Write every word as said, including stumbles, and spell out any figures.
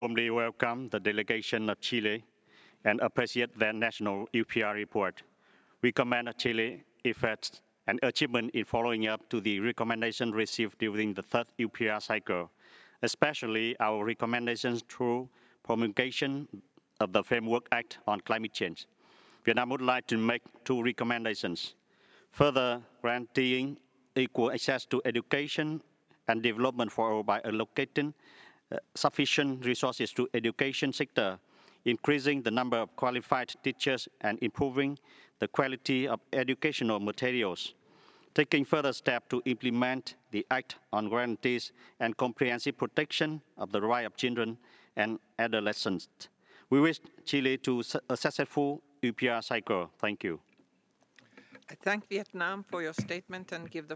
warmly welcome the delegation of Chile and appreciate their national U P R report. We commend Chile's efforts and achievement in following up to the recommendations received during the third U P R cycle, especially our recommendations through promulgation of the Framework Act on Climate Change. Vietnam would like to make two recommendations. Further, guaranteeing equal access to education and development for all by allocating uh, sufficient resources to education sector, increasing the number of qualified teachers and improving the quality of educational materials, taking further steps to implement the Act on Guarantees and Comprehensive Protection of the Rights of Children and Adolescents. We wish Chile to a successful U P R cycle. Thank you. I thank Vietnam for your statement and give the